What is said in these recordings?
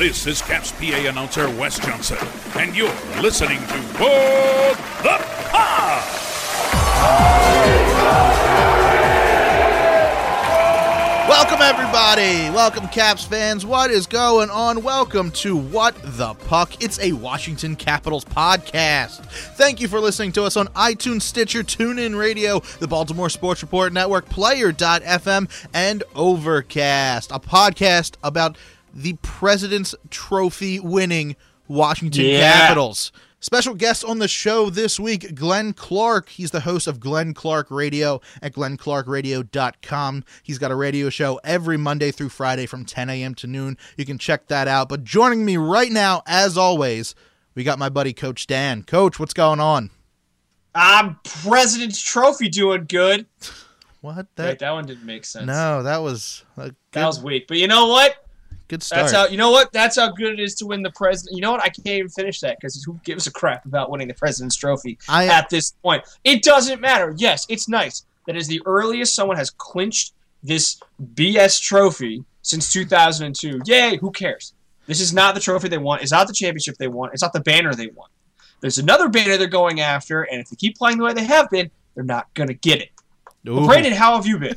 This is Caps PA announcer Wes Johnson, and you're listening to What the Puck! Welcome, everybody. Welcome, Caps fans. What is going on? Welcome to What the Puck. It's a Washington Capitals podcast. Thank you for listening to us on iTunes, Stitcher, TuneIn Radio, the Baltimore Sports Report Network, Player.fm, and Overcast. A podcast about the President's Trophy winning Washington Capitals. Special guest on the show this week, Glenn Clark. He's the host of Glenn Clark Radio at glennclarkradio.com. He's got a radio show every Monday through Friday from 10 a.m. to noon. You can check that out. But joining me right now, as always, we got my buddy Coach Dan. Coach, what's going on? President's Trophy doing good. What? Wait, that one didn't make sense. No, that was that was weak. But you know what? Good start. That's how good it is to win the president. You know what? I can't even finish that because who gives a crap about winning the President's Trophy at this point? It doesn't matter. Yes, it's nice. That is the earliest someone has clinched this BS trophy since 2002. Yay, who cares? This is not the trophy they want. It's not the championship they want. It's not the banner they want. There's another banner they're going after, and if they keep playing the way they have been, they're not going to get it. Brandon, how have you been?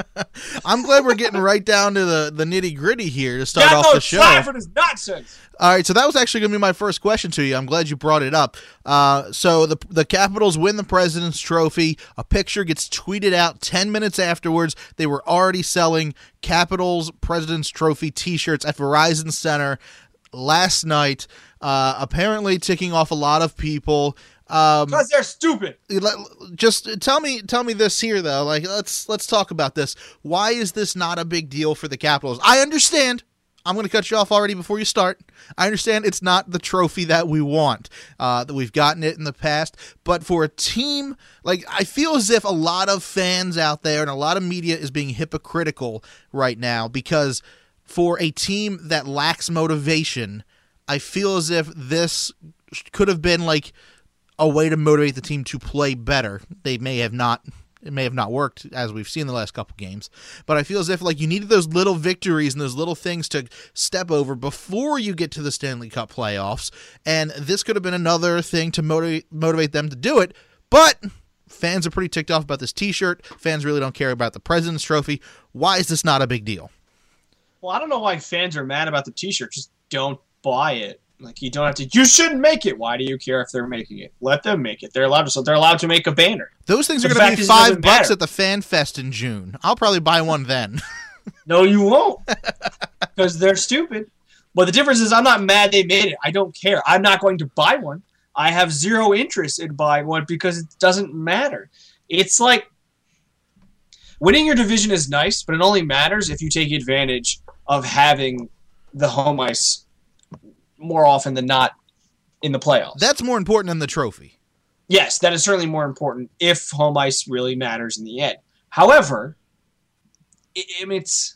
I'm glad we're getting right down to the nitty-gritty here to start off the show. Time for this nonsense. All right, so that was actually going to be my first question to you. I'm glad you brought it up. So the Capitals win the President's Trophy. A picture gets tweeted out 10 minutes afterwards. They were already selling Capitals President's Trophy T-shirts at Verizon Center last night, apparently ticking off a lot of people. Because they're stupid. Just tell me this here though. Like let's talk about this. Why is this not a big deal for the Capitals? I understand. I'm going to cut you off already before you start. I understand it's not the trophy that we want. That we've gotten it in the past, but for a team, like I feel as if a lot of fans out there and a lot of media is being hypocritical right now because for a team that lacks motivation, I feel as if this could have been like a way to motivate the team to play better. It may have not worked as we've seen the last couple games, but I feel as if like you needed those little victories and those little things to step over before you get to the Stanley Cup playoffs, and this could have been another thing to motivate them to do it, but fans are pretty ticked off about this t-shirt. Fans really don't care about the President's Trophy. Why is this not a big deal? Well, I don't know why fans are mad about the t-shirt. Just don't buy it. Like you don't have to. You shouldn't make it. Why do you care if they're making it? Let them make it. They're allowed to. So they're allowed to make a banner. Those things are going to be $5 at the Fan Fest in June. I'll probably buy one then. No, you won't, because they're stupid. But the difference is, I'm not mad they made it. I don't care. I'm not going to buy one. I have zero interest in buying one because it doesn't matter. It's like winning your division is nice, but it only matters if you take advantage of having the home ice more often than not in the playoffs. That's more important than the trophy. Yes, that is certainly more important if home ice really matters in the end. However, it's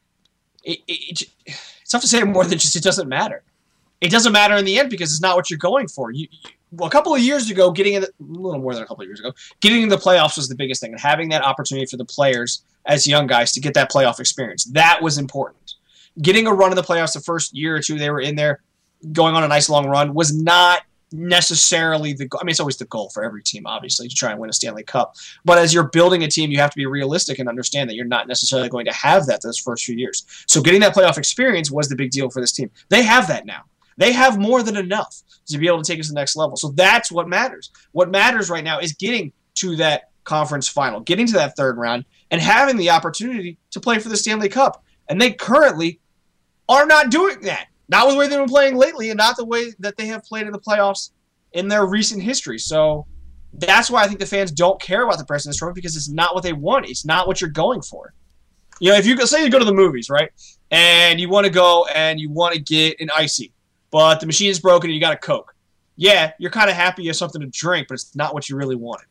tough to say more than just it doesn't matter. It doesn't matter in the end because it's not what you're going for. A couple of years ago, a little more than a couple of years ago, getting in the playoffs was the biggest thing, and having that opportunity for the players as young guys to get that playoff experience. That was important. Getting a run in the playoffs the first year or two they were in there, going on a nice long run, was not necessarily the goal. I mean, it's always the goal for every team, obviously, to try and win a Stanley Cup. But as you're building a team, you have to be realistic and understand that you're not necessarily going to have that those first few years. So getting that playoff experience was the big deal for this team. They have that now. They have more than enough to be able to take us to the next level. So that's what matters. What matters right now is getting to that conference final, getting to that third round, and having the opportunity to play for the Stanley Cup. And they currently are not doing that. Not with the way they've been playing lately and not the way that they have played in the playoffs in their recent history. So that's why I think the fans don't care about the President's Trophy because it's not what they want. It's not what you're going for. You know, if you say you go to the movies, right, and you want to go and you want to get an icy, but the machine is broken and you got a Coke. Yeah, you're kind of happy you have something to drink, but it's not what you really wanted.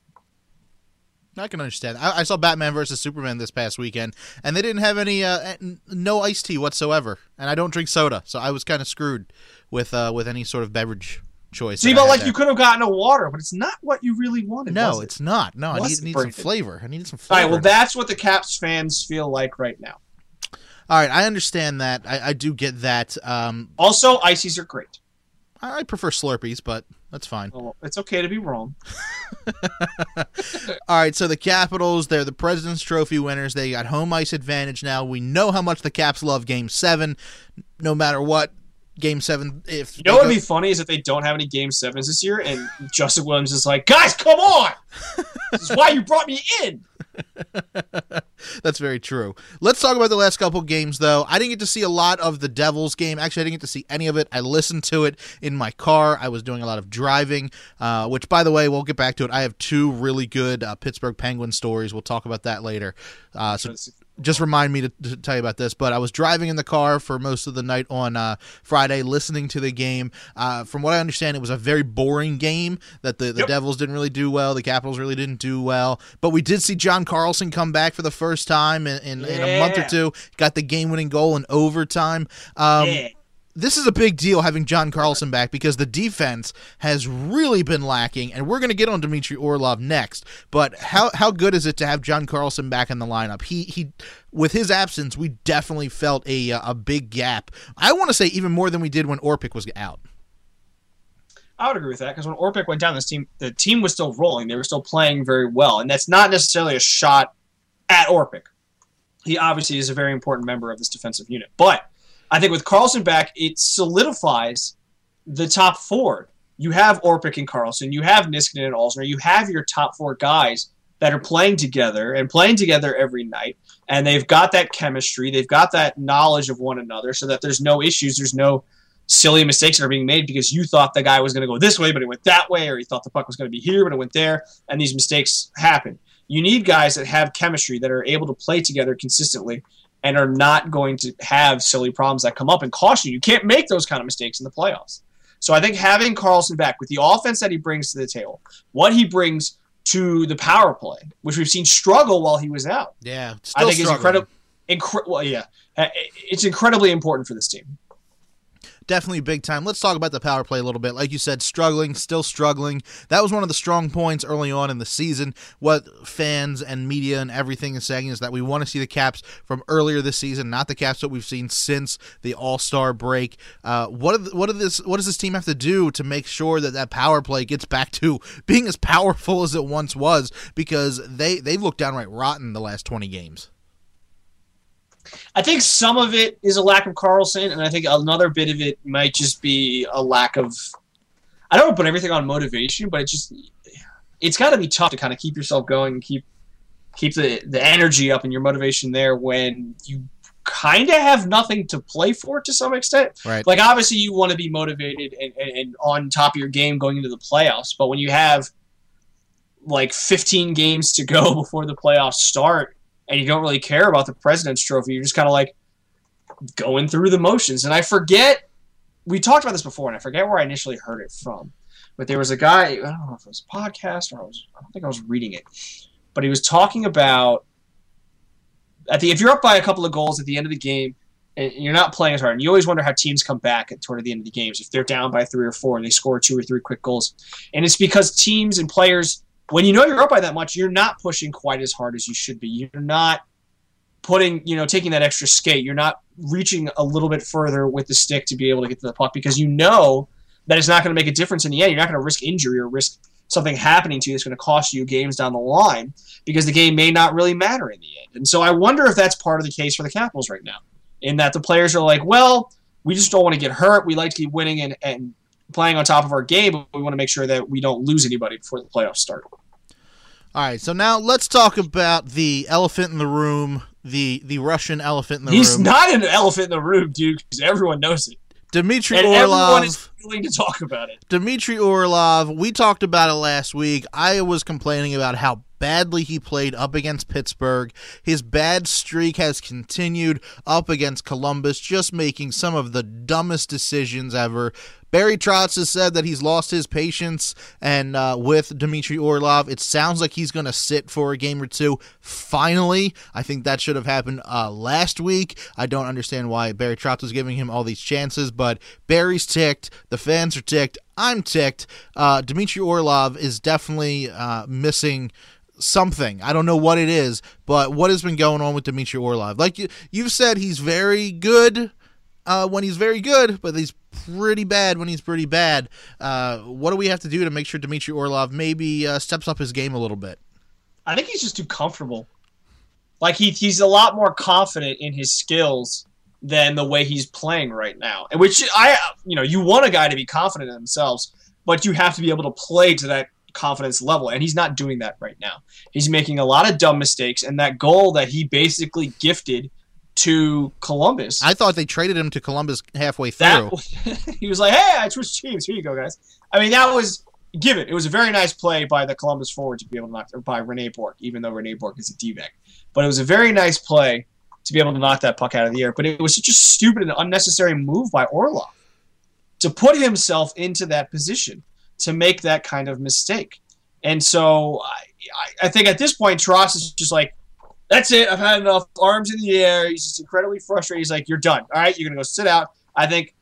I can understand. I saw Batman versus Superman this past weekend, and they didn't have any no iced tea whatsoever. And I don't drink soda, so I was kind of screwed with any sort of beverage choice. See, but like you could have gotten a water, but it's not what you really wanted. No, it's not. No, I need some flavor. I needed some flavor. All right, well, that's what the Caps fans feel like right now. All right, I understand that. I do get that. Also, ices are great. I prefer Slurpees, but that's fine. Well, it's okay to be wrong. All right, so the Capitals, they're the President's Trophy winners. They got home ice advantage now. We know how much the Caps love Game 7, no matter what. Game 7, if you know what would be funny is if they don't have any Game 7s this year, and Justin Williams is like, guys, come on! This is why you brought me in! That's very true. Let's talk about the last couple games, though. I didn't get to see a lot of the Devils game. Actually, I didn't get to see any of it. I listened to it in my car. I was doing a lot of driving, which, by the way, we'll get back to it. I have 2 really good Pittsburgh Penguins stories. We'll talk about that later. So just remind me to tell you about this, but I was driving in the car for most of the night on Friday, listening to the game. From what I understand, it was a very boring game that the Devils didn't really do well. The Capitals really didn't do well, but we did see John Carlson come back for the first time in a month or two, got the game-winning goal in overtime. This is a big deal having John Carlson back because the defense has really been lacking, and we're going to get on Dmitry Orlov next. But how good is it to have John Carlson back in the lineup? He with his absence, we definitely felt a big gap. I want to say even more than we did when Orpik was out. I would agree with that because when Orpik went down, the team was still rolling. They were still playing very well, and that's not necessarily a shot at Orpik. He obviously is a very important member of this defensive unit, but I think with Carlson back, it solidifies the top 4. You have Orpik and Carlson. You have Niskanen and Alzner. You have your top 4 guys that are playing together every night, and they've got that chemistry. They've got that knowledge of one another so that there's no issues. There's no silly mistakes that are being made because you thought the guy was going to go this way, but it went that way, or you thought the puck was going to be here, but it went there, and these mistakes happen. You need guys that have chemistry, that are able to play together consistently, and are not going to have silly problems that come up and cost you. You can't make those kind of mistakes in the playoffs. So I think having Carlson back with the offense that he brings to the table, what he brings to the power play, which we've seen struggle while he was out. Yeah, I think it's incredibly important for this team. Definitely big time. Let's talk about the power play a little bit. Like you said, still struggling. That was one of the strong points early on in the season. What fans and media and everything is saying is that we want to see the Caps from earlier this season, not the Caps that we've seen since the All-Star break. What does this team have to do to make sure that power play gets back to being as powerful as it once was? Because they've looked downright rotten the last 20 games. I think some of it is a lack of Carlson, and I think another bit of it might just be a lack of – I don't want to put everything on motivation, but it's got to be tough to kind of keep yourself going and keep the energy up and your motivation there when you kind of have nothing to play for to some extent. Right. Like, obviously, you want to be motivated and on top of your game going into the playoffs, but when you have like 15 games to go before the playoffs start – and you don't really care about the President's Trophy, you're just kind of like going through the motions. And I forget, we talked about this before, and I forget where I initially heard it from. But there was a guy, I don't know if it was a podcast or I don't think I was reading it, but he was talking about if you're up by a couple of goals at the end of the game and you're not playing as hard, and you always wonder how teams come back toward the end of the games, if they're down by 3 or 4 and they score 2 or 3 quick goals. And it's because teams and players, when you know you're up by that much, you're not pushing quite as hard as you should be. You're not taking that extra skate. You're not reaching a little bit further with the stick to be able to get to the puck because you know that it's not going to make a difference in the end. You're not going to risk injury or risk something happening to you that's going to cost you games down the line because the game may not really matter in the end. And so I wonder if that's part of the case for the Capitals right now, in that the players are like, well, we just don't want to get hurt. We like to keep winning and playing on top of our game, but we want to make sure that we don't lose anybody before the playoffs start. All right, so now let's talk about the elephant in the room, the Russian elephant in the room. He's not an elephant in the room, dude, because everyone knows it. Dmitry and Orlov. Everyone is willing to talk about it. Dmitry Orlov, we talked about it last week. I was complaining about how badly he played up against Pittsburgh. His bad streak has continued up against Columbus, just making some of the dumbest decisions ever. Barry Trotz has said that he's lost his patience, and with Dmitry Orlov, it sounds like he's going to sit for a game or two. Finally, I think that should have happened last week. I don't understand why Barry Trotz was giving him all these chances, but Barry's ticked. The fans are ticked. I'm ticked. Dmitry Orlov is definitely missing something. I don't know what it is, but what has been going on with Dmitry Orlov? Like you've said, he's very good when he's very good, but he's pretty bad when he's pretty bad. What do we have to do to make sure Dmitry Orlov maybe steps up his game a little bit? I think he's just too comfortable. Like he's a lot more confident in his skills than the way he's playing right now. And which you want a guy to be confident in themselves, but you have to be able to play to that confidence level, and he's not doing that right now. He's making a lot of dumb mistakes, and that goal that he basically gifted to Columbus. I thought they traded him to Columbus halfway through. He was like, "Hey, I switched teams. Here you go, guys." I mean, that was given. It was a very nice play by the Columbus forward to be able to knock, or by Rene Bourque, even though Rene Bourque is a D-back. But it was a very nice play to be able to knock that puck out of the air. But it was such a stupid and unnecessary move by Orlov to put himself into that position to make that kind of mistake. And so I think at this point, Trotz is just like, that's it. I've had enough. Arms in the air. He's just incredibly frustrated. He's like, you're done. All right, you're going to go sit out. I think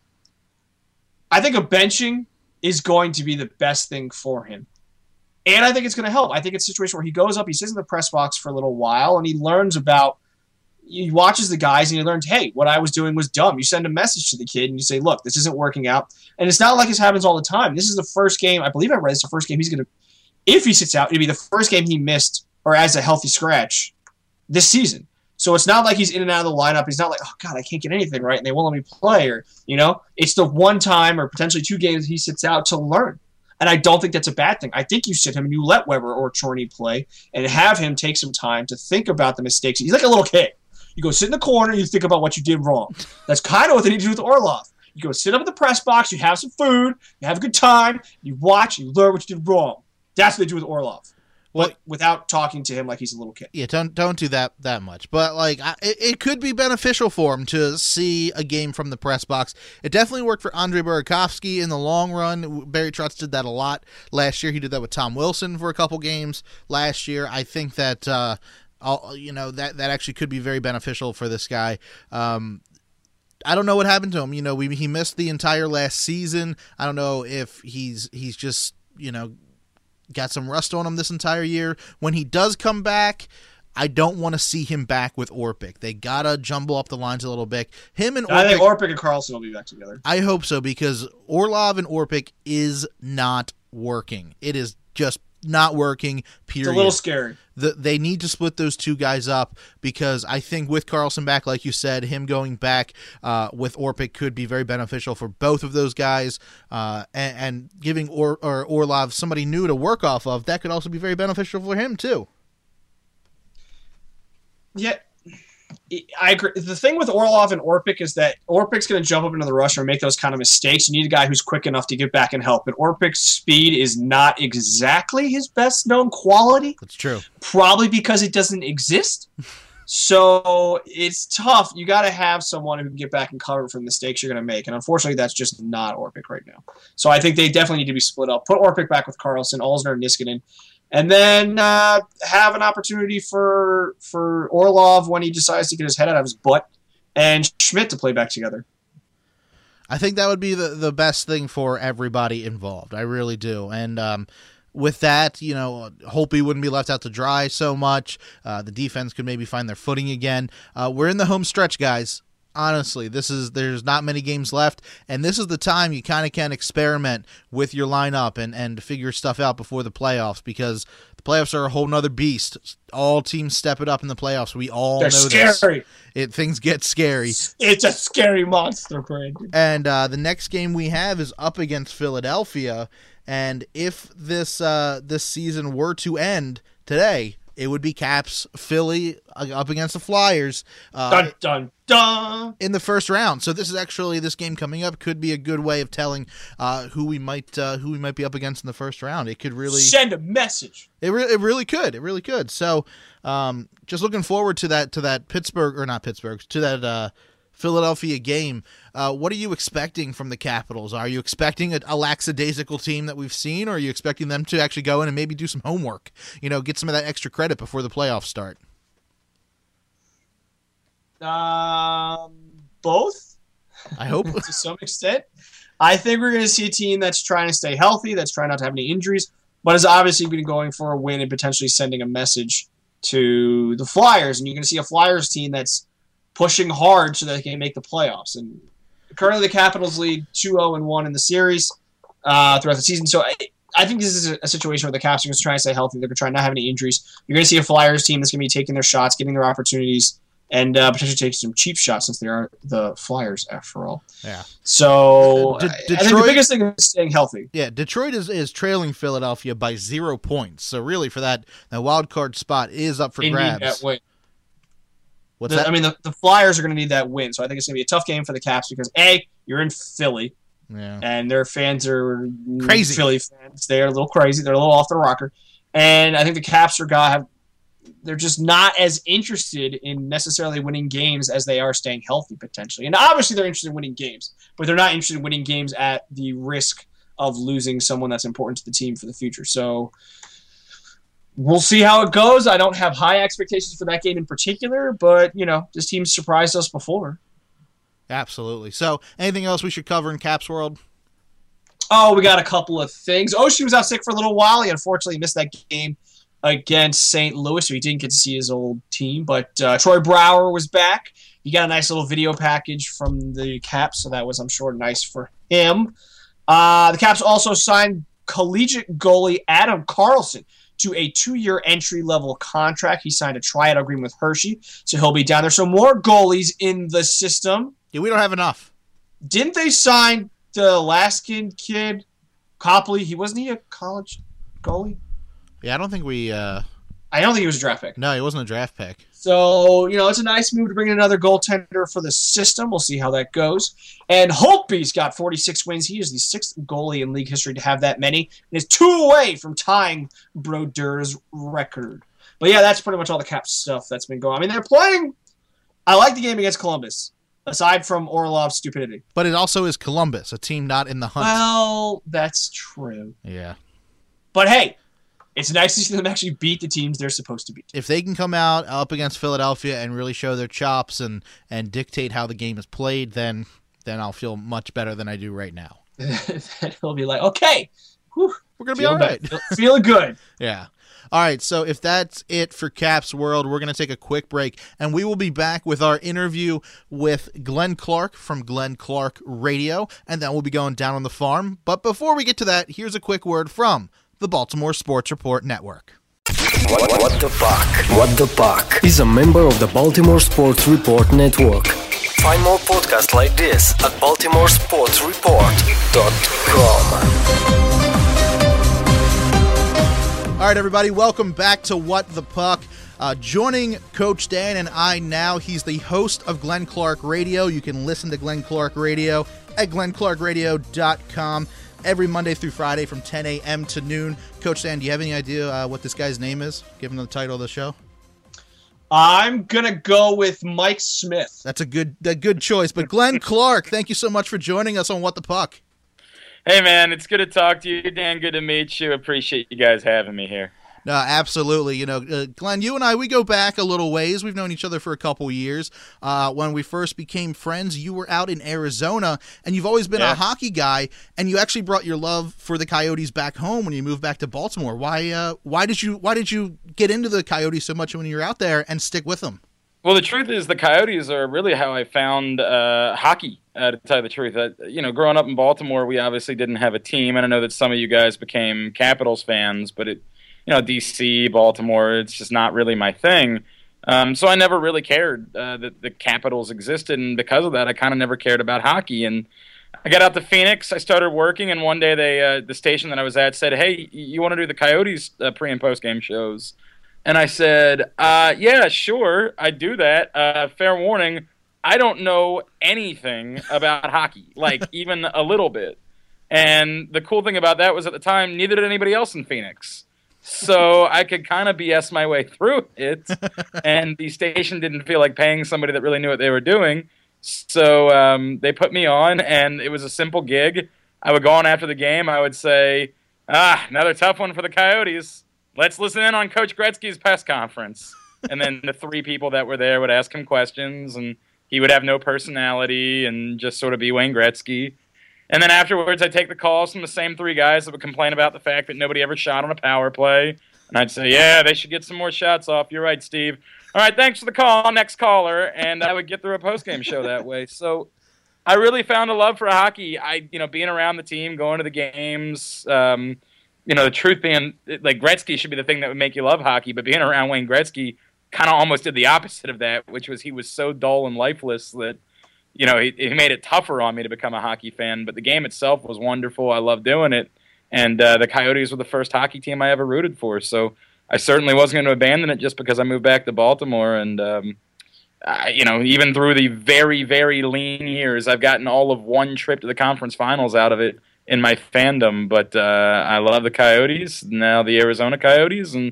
a benching is going to be the best thing for him. And I think it's going to help. I think it's a situation where he goes up, he sits in the press box for a little while, and he learns about, he watches the guys, and he learns, hey, what I was doing was dumb. You send a message to the kid, and you say, look, this isn't working out. And it's not like this happens all the time. This is the first game, I believe I read it's the first game he's going to, if he sits out, it'd be the first game he missed or as a healthy scratch this season. So it's not like he's in and out of the lineup. He's not like, oh, God, I can't get anything right, and they won't let me play. Or, it's the one time or potentially 2 games he sits out to learn. And I don't think that's a bad thing. I think you sit him and you let Weber or Chorney play and have him take some time to think about the mistakes. He's like a little kid. You go sit in the corner and you think about what you did wrong. That's kind of what they need to do with Orlov. You go sit up in the press box, you have some food, you have a good time, you watch, you learn what you did wrong. That's what they do with Orlov. Well, without talking to him like he's a little kid. Yeah, don't do that much. But it could be beneficial for him to see a game from the press box. It definitely worked for Andrei Burakovsky in the long run. Barry Trotz did that a lot last year. He did that with Tom Wilson for a couple games last year. I think that that actually could be very beneficial for this guy. I don't know what happened to him. He missed the entire last season. I don't know if he's just got some rust on him this entire year. When he does come back, I don't want to see him back with Orpik. They got to jumble up the lines a little bit. I think Orpik and Karlsson will be back together. I hope so, because Orlov and Orpik is not working. It is just not working, period. It's a little scary. They need to split those two guys up, because I think with Karlsson back, like you said, him going back with Orpik could be very beneficial for both of those guys, and giving Orlov somebody new to work off of, that could also be very beneficial for him too. Yeah, I agree. The thing with Orlov and Orpik is that Orpik's going to jump up into the rush and make those kind of mistakes. You need a guy who's quick enough to get back and help. But Orpik's speed is not exactly his best known quality. That's true. Probably because it doesn't exist. So it's tough. You got to have someone who can get back and cover from mistakes you're going to make. And unfortunately, that's just not Orpik right now. So I think they definitely need to be split up. Put Orpik back with Karlsson, Olsner, and Niskanen. And then have an opportunity for Orlov when he decides to get his head out of his butt, and Schmidt to play back together. I think that would be the best thing for everybody involved. I really do. And with that, Holtby wouldn't be left out to dry so much. The defense could maybe find their footing again. We're in the home stretch, guys. Honestly, there's not many games left, and this is the time you kind of can experiment with your lineup and figure stuff out before the playoffs, because the playoffs are a whole nother beast. All teams step it up in the playoffs. We all know scary. This. Things get scary. It's a scary monster, Brandon. And the next game we have is up against Philadelphia, and if this season were to end today, it would be Caps Philly up against the Flyers dun, dun, dun. in the first round. So this game coming up could be a good way of telling who we might be up against in the first round. It could really send a message. It really could. It really could. So just looking forward to that Philadelphia game. What are you expecting from the Capitals? Are you expecting a lackadaisical team that we've seen, or are you expecting them to actually go in and maybe do some homework? Get some of that extra credit before the playoffs start? Both. I hope. To some extent. I think we're going to see a team that's trying to stay healthy, that's trying not to have any injuries. but is obviously been going for a win and potentially sending a message to the Flyers. And you're going to see a Flyers team that's pushing hard so that they can make the playoffs. And currently the Capitals lead 2-0-1 in the series throughout the season. So I think this is a situation where the Caps are going to try to stay healthy. They're going to try not to have any injuries. You're going to see a Flyers team that's going to be taking their shots, getting their opportunities, and potentially taking some cheap shots since they are the Flyers after all. Yeah. So I think the biggest thing is staying healthy. Yeah, Detroit is trailing Philadelphia by 0 points. So really, for that wild card spot is up for grabs. That win. What's that? I mean, the Flyers are going to need that win. So I think it's going to be a tough game for the Caps because A, you're in Philly. Yeah. And their fans are crazy. Philly fans. They're a little crazy. They're a little off the rocker. And I think the Caps they're just not as interested in necessarily winning games as they are staying healthy potentially. And obviously they're interested in winning games, but they're not interested in winning games at the risk of losing someone that's important to the team for the future. So we'll see how it goes. I don't have high expectations for that game in particular, but, this team surprised us before. Absolutely. So anything else we should cover in Caps World? Oh, we got a couple of things. Oshie was out sick for a little while. He unfortunately missed that game against St. Louis, so he didn't get to see his old team. But Troy Brouwer was back. He got a nice little video package from the Caps, so that was, I'm sure, nice for him. The Caps also signed collegiate goalie Adam Carlson to a 2-year entry-level contract. He signed a tryout agreement with Hershey, so he'll be down there. So more goalies in the system. Yeah, we don't have enough. Didn't they sign the Alaskan kid, Copley? Wasn't he a college goalie? Yeah, I don't think we... I don't think he was a draft pick. No, he wasn't a draft pick. So, it's a nice move to bring in another goaltender for the system. We'll see how that goes. And Holtby's got 46 wins. He is the 6th goalie in league history to have that many. And is 2 away from tying Brodeur's record. But yeah, that's pretty much all the Caps stuff that's been going on. I mean, they're playing... I like the game against Columbus, aside from Orlov's stupidity. But it also is Columbus, a team not in the hunt. Well, that's true. Yeah. But hey, it's nice to see them actually beat the teams they're supposed to beat. If they can come out up against Philadelphia and really show their chops and dictate how the game is played, then I'll feel much better than I do right now. Then he'll be like, okay, whew, we're going to be all right. Feeling good. Yeah. All right, so if that's it for Caps World, we're going to take a quick break, and we will be back with our interview with Glenn Clark from Glenn Clark Radio, and then we'll be going down on the farm. But before we get to that, here's a quick word from the Baltimore Sports Report Network. What the Puck? What the Puck is a member of the Baltimore Sports Report Network. Find more podcasts like this at baltimoresportsreport.com. All right, everybody, welcome back to What the Puck. Joining Coach Dan and I now, he's the host of Glenn Clark Radio. You can listen to Glenn Clark Radio at glennclarkradio.com every Monday through Friday from 10 a.m. to noon. Coach Dan, do you have any idea what this guy's name is, given the title of the show? I'm going to go with Mike Smith. That's a good choice. But Glenn Clark, thank you so much for joining us on What the Puck. Hey, man, it's good to talk to you, Dan. Good to meet you. Appreciate you guys having me here. No, absolutely. Glenn, you and I, we go back a little ways. We've known each other for a couple years. When we first became friends, you were out in Arizona, and you've always been a hockey guy, and you actually brought your love for the Coyotes back home when you moved back to Baltimore. Why did you get into the Coyotes so much when you were out there and stick with them? Well, the truth is the Coyotes are really how I found hockey, to tell you the truth. Growing up in Baltimore, we obviously didn't have a team, and I know that some of you guys became Capitals fans, but D.C., Baltimore, it's just not really my thing. So I never really cared that the Capitals existed, and because of that, I kind of never cared about hockey. And I got out to Phoenix, I started working, and one day the station that I was at said, hey, you want to do the Coyotes pre- and post-game shows? And I said, yeah, sure, I do that. Fair warning, I don't know anything about hockey, like even a little bit. And the cool thing about that was at the time, neither did anybody else in Phoenix. So I could kind of BS my way through it, and the station didn't feel like paying somebody that really knew what they were doing. So they put me on, and it was a simple gig. I would go on after the game. I would say, another tough one for the Coyotes. Let's listen in on Coach Gretzky's press conference. And then the three people that were there would ask him questions, and he would have no personality and just sort of be Wayne Gretzky. And then afterwards, I'd take the calls from the same three guys that would complain about the fact that nobody ever shot on a power play. And I'd say, yeah, they should get some more shots off. You're right, Steve. All right, thanks for the call. Next caller. And I would get through a postgame show that way. So I really found a love for hockey. Being around the team, going to the games, the truth being, like, Gretzky should be the thing that would make you love hockey, but being around Wayne Gretzky kind of almost did the opposite of that, which was he was so dull and lifeless that, he made it tougher on me to become a hockey fan. But the game itself was wonderful. I loved doing it. And the Coyotes were the first hockey team I ever rooted for. So I certainly wasn't going to abandon it just because I moved back to Baltimore. And, even through the very, very lean years, I've gotten all of one trip to the conference finals out of it in my fandom. But I love the Coyotes, now the Arizona Coyotes, and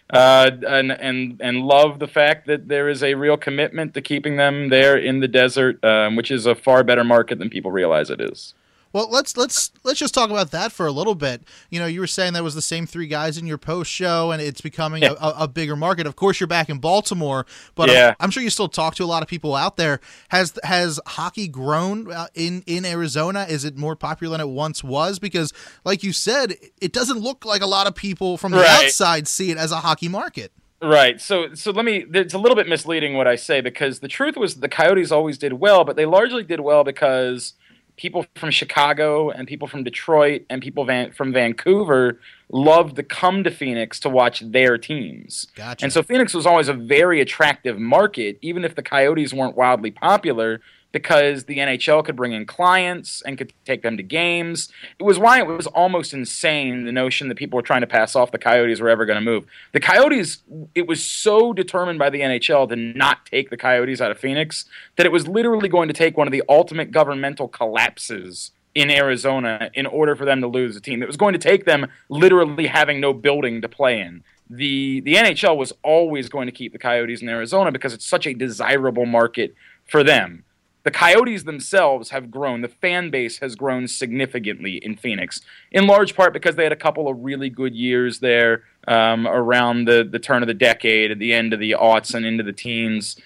love the fact that there is a real commitment to keeping them there in the desert, which is a far better market than people realize it is. Well, let's just talk about that for a little bit. You were saying that was the same three guys in your post show, and it's becoming a bigger market. Of course, you're back in Baltimore, but I'm sure you still talk to a lot of people out there. Has hockey grown in Arizona? Is it more popular than it once was? Because, like you said, it doesn't look like a lot of people from the outside see it as a hockey market. Right. So it's a little bit misleading what I say, because the truth was the Coyotes always did well, but they largely did well because people from Chicago and people from Detroit and people from Vancouver loved to come to Phoenix to watch their teams. Gotcha. And so Phoenix was always a very attractive market, even if the Coyotes weren't wildly popular, because the NHL could bring in clients and could take them to games. It was why it was almost insane, the notion that people were trying to pass off the Coyotes were ever going to move. The Coyotes, it was so determined by the NHL to not take the Coyotes out of Phoenix that it was literally going to take one of the ultimate governmental collapses in Arizona in order for them to lose the team. It was going to take them literally having no building to play in. The NHL was always going to keep the Coyotes in Arizona because it's such a desirable market for them. The Coyotes themselves have grown. The fan base has grown significantly in Phoenix, in large part because they had a couple of really good years there around the turn of the decade, at the end of the aughts and into the teens.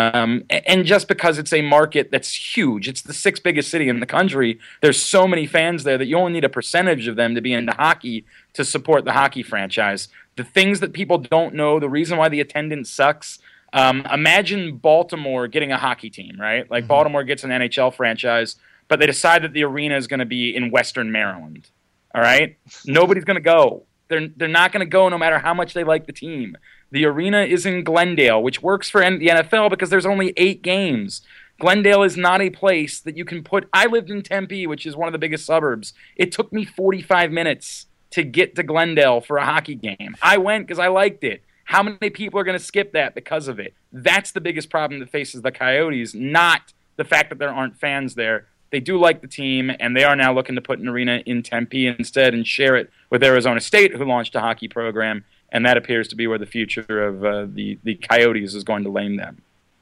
And just because it's a market that's huge, it's the sixth biggest city in the country, there's so many fans there that you only need a percentage of them to be into hockey to support the hockey franchise. The things that people don't know, the reason why the attendance sucks, imagine Baltimore getting a hockey team, right? Like Baltimore gets an NHL franchise, but they decide that the arena is going to be in Western Maryland. All right? Nobody's going to go. They're not going to go no matter how much they like the team. The arena is in Glendale, which works for the NFL because there's only 8 games. Glendale is not a place that you can put. I lived in Tempe, which is one of the biggest suburbs. It took me 45 minutes to get to Glendale for a hockey game. I went because I liked it. How many people are going to skip that because of it? That's the biggest problem that faces the Coyotes, not the fact that there aren't fans there. They do like the team, and they are now looking to put an arena in Tempe instead and share it with Arizona State, who launched a hockey program, and that appears to be where the future of the Coyotes is going to land them.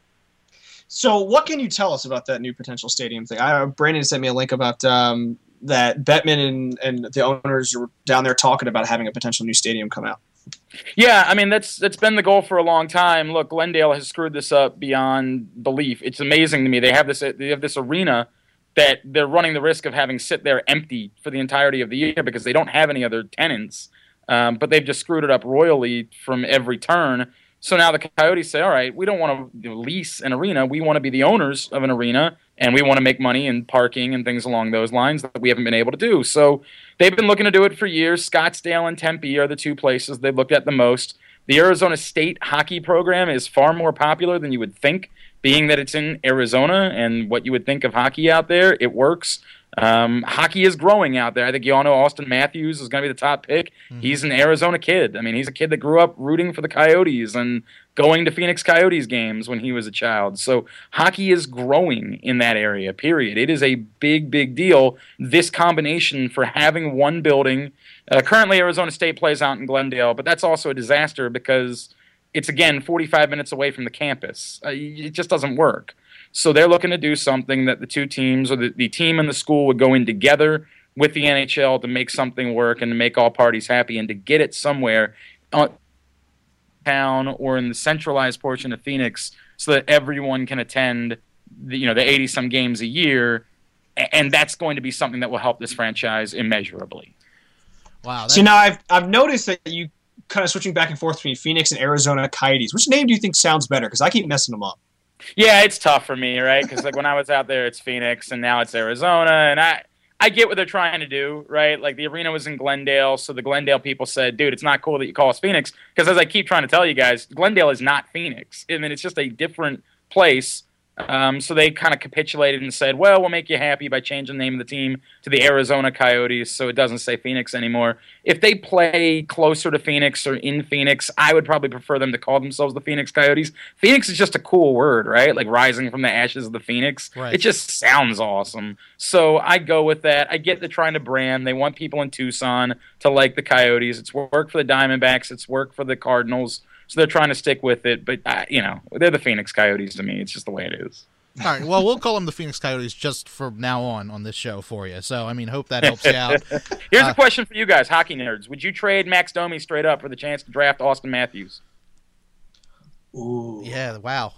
So what can you tell us about that new potential stadium thing? Brandon sent me a link about that Bettman and the owners are down there talking about having a potential new stadium come out. Yeah, I mean, that's been the goal for a long time. Look, Glendale has screwed this up beyond belief. It's amazing to me. They have this arena that they're running the risk of having sit there empty for the entirety of the year because they don't have any other tenants. But they've just screwed it up royally from every turn. So now the Coyotes say, all right, we don't want to lease an arena. We want to be the owners of an arena, and we want to make money in parking and things along those lines that we haven't been able to do. So they've been looking to do it for years. Scottsdale and Tempe are the two places they've looked at the most. The Arizona State hockey program is far more popular than you would think, being that it's in Arizona and what you would think of hockey out there. It works. Hockey is growing out there. I think you all know Austin Matthews is going to be the top pick. Mm-hmm. He's an Arizona kid. I mean, he's a kid that grew up rooting for the Coyotes and going to Phoenix Coyotes games when he was a child. So hockey is growing in that area, period. It is a big, big deal, this combination for having one building. Currently, Arizona State plays out in Glendale, but that's also a disaster because it's, again, 45 minutes away from the campus. It just doesn't work. So they're looking to do something that the two teams, or the team and the school, would go in together with the NHL to make something work and to make all parties happy and to get it somewhere town or in the centralized portion of Phoenix so that everyone can attend the 80-some games a year And that's going to be something that will help this franchise immeasurably. Wow. See, now I've noticed that you kind of switching back and forth between Phoenix and Arizona Coyotes. Which name do you think sounds better? Because I keep messing them up. Yeah, it's tough for me, right? Because like when I was out there, it's Phoenix, and now it's Arizona, and I get what they're trying to do, right? Like the arena was in Glendale, so the Glendale people said, dude, it's not cool that you call us Phoenix. Because as I keep trying to tell you guys, Glendale is not Phoenix. I mean, it's just a different place. So they kind of capitulated and said, well, we'll make you happy by changing the name of the team to the Arizona Coyotes so it doesn't say Phoenix anymore. If they play closer to Phoenix or in Phoenix, I would probably prefer them to call themselves the Phoenix Coyotes. Phoenix is just a cool word, right? Like rising from the ashes of the Phoenix. Right. It just sounds awesome. So I go with that. I get they're trying to brand. They want people in Tucson to like the Coyotes. It's worked for the Diamondbacks. It's worked for the Cardinals. So they're trying to stick with it, but, they're the Phoenix Coyotes to me. It's just the way it is. All right, well, we'll call them the Phoenix Coyotes just from now on this show for you. So, I mean, hope that helps you out. Here's a question for you guys, hockey nerds. Would you trade Max Domi straight up for the chance to draft Austin Matthews? Ooh. Yeah, wow.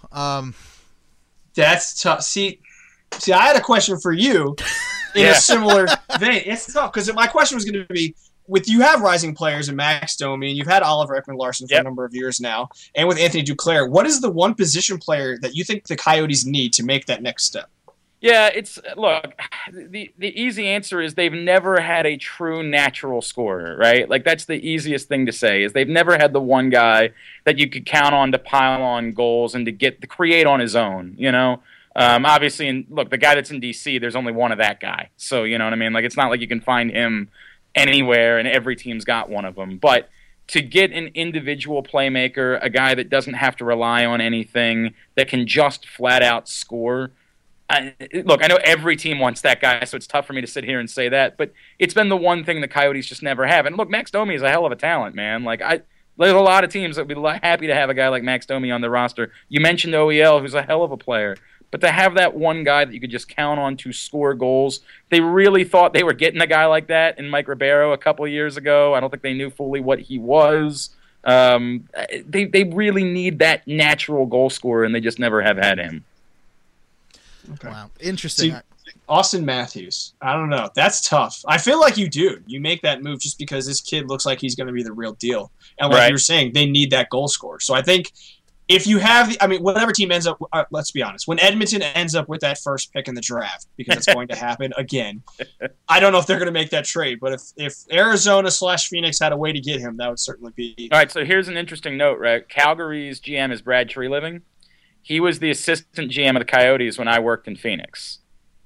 That's tough. See, I had a question for you in a similar vein. It's tough because my question was going to be, you have rising players in Max Domi, and you've had Oliver Ekman-Larsson for a number of years now, and with Anthony Duclair, what is the one position player that you think the Coyotes need to make that next step? Yeah, the easy answer is they've never had a true natural scorer, right? Like that's the easiest thing to say is they've never had the one guy that you could count on to pile on goals and to create on his own, Obviously, and look, the guy that's in DC, there's only one of that guy, so you know what I mean. Like it's not like you can find him anywhere and every team's got one of them, but to get an individual playmaker, a guy that doesn't have to rely on anything, that can just flat out score. Look, I know every team wants that guy, so it's tough for me to sit here and say that, but it's been the one thing the Coyotes just never have. And look, Max Domi is a hell of a talent, man. Like there's a lot of teams that would be happy to have a guy like Max Domi on the roster. You mentioned OEL, who's a hell of a player. But to have that one guy that you could just count on to score goals, they really thought they were getting a guy like that in Mike Ribeiro a couple of years ago. I don't think they knew fully what he was. They really need that natural goal scorer, and they just never have had him. Okay. Wow, interesting. See, Austin Matthews, I don't know. That's tough. I feel like you do. You make that move just because this kid looks like he's going to be the real deal. And like you're saying, they need that goal scorer. So I think if you have, whatever team ends up, let's be honest, when Edmonton ends up with that first pick in the draft, because it's going to happen again, I don't know if they're going to make that trade. But if Arizona/Phoenix had a way to get him, that would certainly be. All right, so here's an interesting note, right? Calgary's GM is Brad Treliving. He was the assistant GM of the Coyotes when I worked in Phoenix.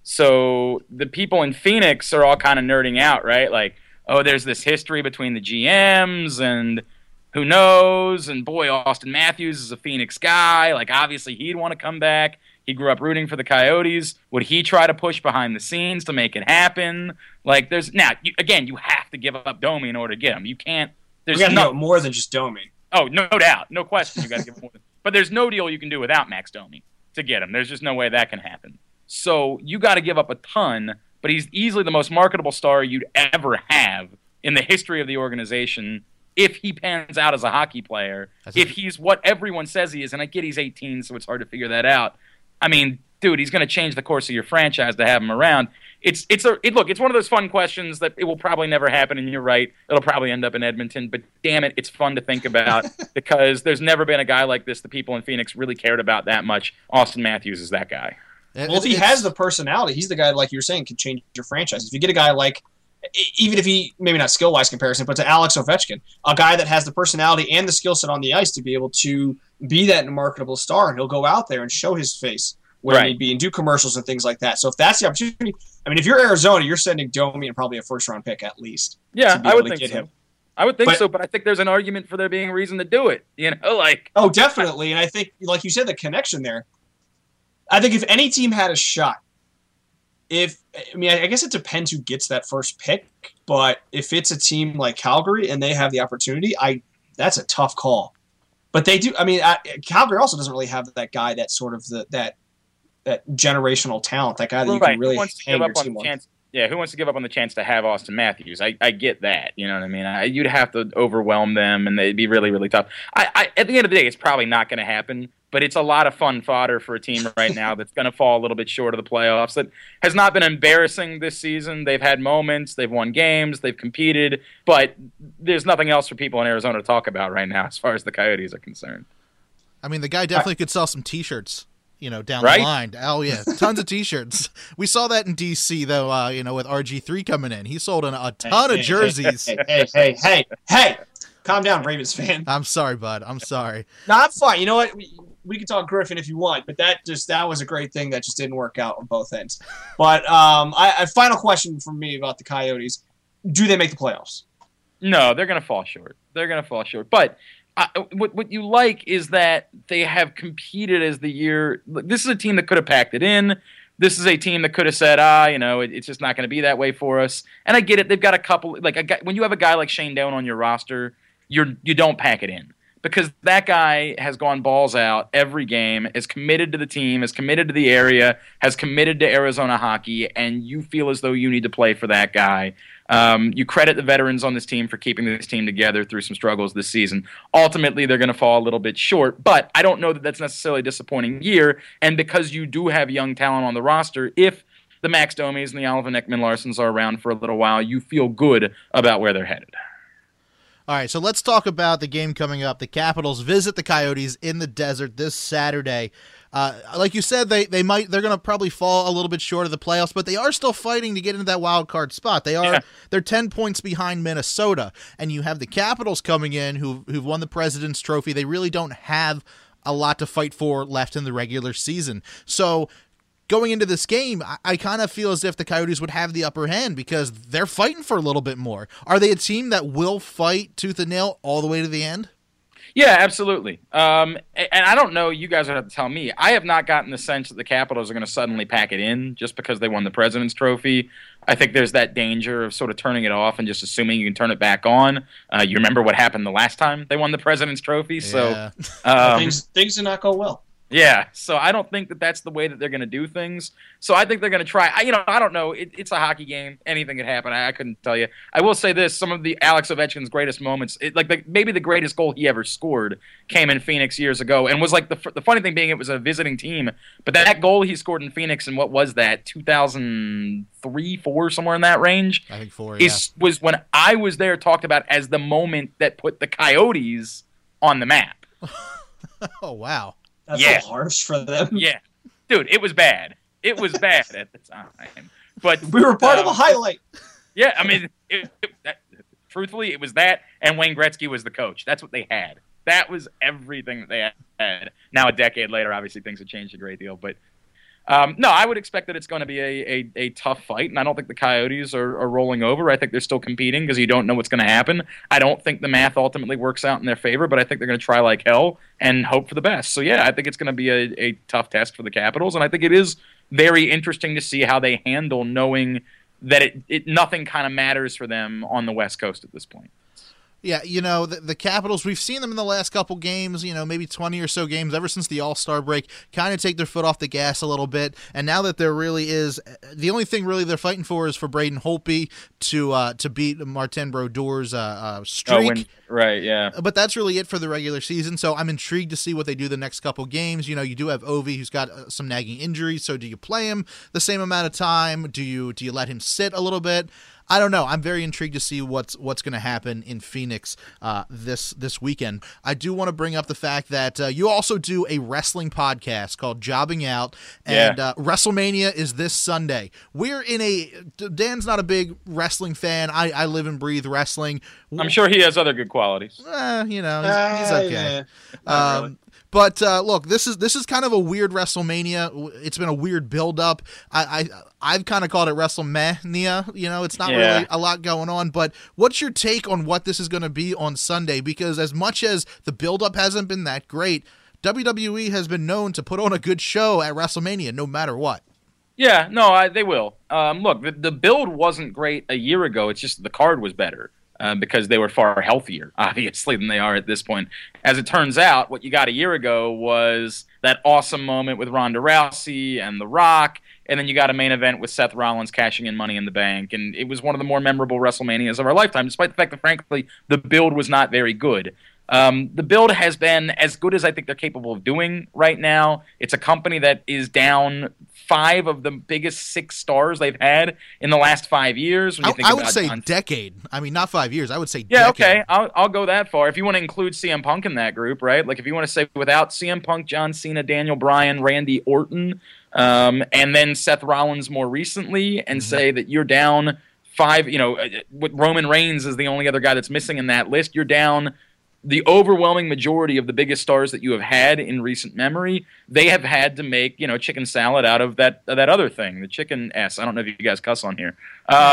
So the people in Phoenix are all kind of nerding out, right? Like, oh, there's this history between the GMs and who knows? And boy, Austin Matthews is a Phoenix guy. Like, obviously, he'd want to come back. He grew up rooting for the Coyotes. Would he try to push behind the scenes to make it happen? Like, you have to give up Domi in order to get him. You can't. You got to go more than just Domi. Oh, no doubt, no question. You got to give more. But there's no deal you can do without Max Domi to get him. There's just no way that can happen. So you got to give up a ton. But he's easily the most marketable star you'd ever have in the history of the organization. If he pans out as a hockey player, if he's what everyone says he is, and I get he's 18, so it's hard to figure that out. I mean, dude, he's going to change the course of your franchise to have him around. It's one of those fun questions that it will probably never happen, and you're right. It'll probably end up in Edmonton, but damn it, it's fun to think about because there's never been a guy like this the people in Phoenix really cared about that much. Austin Matthews is that guy. Well, if he has the personality, he's the guy, like you were saying, can change your franchise. If you get a guy like, even if he, maybe not skill-wise comparison, but to Alex Ovechkin, a guy that has the personality and the skill set on the ice to be able to be that marketable star, and he'll go out there and show his face where he need be and do commercials and things like that. So if that's the opportunity, if you're Arizona, you're sending Domi and probably a first-round pick at least. Yeah, I would think so. Him. I would think so, but I think there's an argument for there being a reason to do it. Oh, definitely. And I think, like you said, the connection there, I think if any team had a shot, I guess it depends who gets that first pick, but if it's a team like Calgary and they have the opportunity, that's a tough call. But they do. Calgary also doesn't really have that guy that's sort of that generational talent, that guy that you can really hang your team on. Yeah, who wants to give up on the chance to have Austin Matthews? I get that. You know what I mean? You'd have to overwhelm them, and they'd be really, really tough. At the end of the day, it's probably not going to happen, but it's a lot of fun fodder for a team right now that's going to fall a little bit short of the playoffs. That has not been embarrassing this season. They've had moments. They've won games. They've competed. But there's nothing else for people in Arizona to talk about right now as far as the Coyotes are concerned. I mean, the guy definitely could sell some T-shirts. Down right? the line. Oh, yeah. Tons of T-shirts. We saw that in D.C., though, with RG3 coming in. He sold a ton of jerseys. Hey. Calm down, Ravens fan. I'm sorry, bud. I'm sorry. No, I'm fine. You know what? We can talk Griffin if you want, but that was a great thing that just didn't work out on both ends. But a final question from me about the Coyotes. Do they make the playoffs? No, they're going to fall short. But what you like is that they have competed as the year. This is a team that could have packed it in. This is a team that could have said, it's just not going to be that way for us. And I get it. They've got a couple. When you have a guy like Shane Doan on your roster, you don't pack it in because that guy has gone balls out every game, is committed to the team, is committed to the area, has committed to Arizona hockey, and you feel as though you need to play for that guy. You credit the veterans on this team for keeping this team together through some struggles this season. Ultimately, they're going to fall a little bit short, but I don't know that that's necessarily a disappointing year. And because you do have young talent on the roster, if the Max Domis and the Alvin Ekman-Larssons are around for a little while, you feel good about where they're headed. All right, so let's talk about the game coming up. The Capitals visit the Coyotes in the desert this Saturday. Like you said, they're going to probably fall a little bit short of the playoffs, but they are still fighting to get into that wild card spot. They're 10 points behind Minnesota, and you have the Capitals coming in who've won the President's Trophy. They really don't have a lot to fight for left in the regular season. So going into this game, I kind of feel as if the Coyotes would have the upper hand because they're fighting for a little bit more. Are they a team that will fight tooth and nail all the way to the end? Yeah, absolutely. And I don't know, you guys would have to tell me. I have not gotten the sense that the Capitals are going to suddenly pack it in just because they won the President's Trophy. I think there's that danger of sort of turning it off and just assuming you can turn it back on. You remember what happened the last time they won the President's Trophy? Yeah. So things did not go well. Yeah, so I don't think that that's the way that they're going to do things. So I think they're going to try. I don't know. It's a hockey game. Anything could happen. I couldn't tell you. I will say this: some of the Alex Ovechkin's greatest moments, maybe the greatest goal he ever scored, came in Phoenix years ago, and was like the funny thing being it was a visiting team, but that goal he scored in Phoenix in what was that 2003, 4, somewhere in that range. I think 4. Yeah. Was when I was there talked about as the moment that put the Coyotes on the map. Oh wow. That's a little harsh for them. Yeah. Dude, it was bad. It was bad at the time. But we were part of a highlight. Yeah, I mean, truthfully, it was that, and Wayne Gretzky was the coach. That's what they had. That was everything that they had. Now, a decade later, obviously, things have changed a great deal. But, no, I would expect that it's going to be a tough fight, and I don't think the Coyotes are rolling over. I think they're still competing because you don't know what's going to happen. I don't think the math ultimately works out in their favor, but I think they're going to try like hell and hope for the best. So, yeah, I think it's going to be a tough test for the Capitals, and I think it is very interesting to see how they handle knowing that nothing kind of matters for them on the West Coast at this point. Yeah, the Capitals, we've seen them in the last couple games, maybe 20 or so games ever since the All-Star break, kind of take their foot off the gas a little bit. And now that there really is, the only thing really they're fighting for is for Braden Holtby to beat Martin Brodeur's streak. Right, yeah. But that's really it for the regular season. So I'm intrigued to see what they do the next couple games. You do have Ovi, who's got some nagging injuries. So do you play him the same amount of time? Do you let him sit a little bit? I don't know. I'm very intrigued to see what's going to happen in Phoenix this weekend. I do want to bring up the fact that you also do a wrestling podcast called Jobbing Out, and WrestleMania is this Sunday. Dan's not a big wrestling fan. I live and breathe wrestling. I'm sure he has other good qualities. He's okay. Yeah. Really. But look, this is kind of a weird WrestleMania. It's been a weird build-up. I've kind of called it WrestleMania. It's not really a lot going on. But what's your take on what this is going to be on Sunday? Because as much as the build-up hasn't been that great, WWE has been known to put on a good show at WrestleMania no matter what. Yeah, no, they will. Look, the build wasn't great a year ago. It's just the card was better. because they were far healthier, obviously, than they are at this point. As it turns out, what you got a year ago was that awesome moment with Ronda Rousey and The Rock, and then you got a main event with Seth Rollins cashing in Money in the Bank, and it was one of the more memorable WrestleManias of our lifetime, despite the fact that, frankly, the build was not very good. The build has been as good as I think they're capable of doing right now. It's a company that is down 5 of the biggest 6 stars they've had in the last 5 years. When you think I would about say decade. I mean, not 5 years. I would say yeah, decade. okay. I'll go that far. If you want to include CM Punk in that group, right? Like if you want to say without CM Punk, John Cena, Daniel Bryan, Randy Orton, and then Seth Rollins more recently, and say that you're down 5, with Roman Reigns is the only other guy that's missing in that list, you're down the overwhelming majority of the biggest stars that you have had in recent memory. They have had to make, chicken salad out of that other thing, the chicken S. I don't know if you guys cuss on here.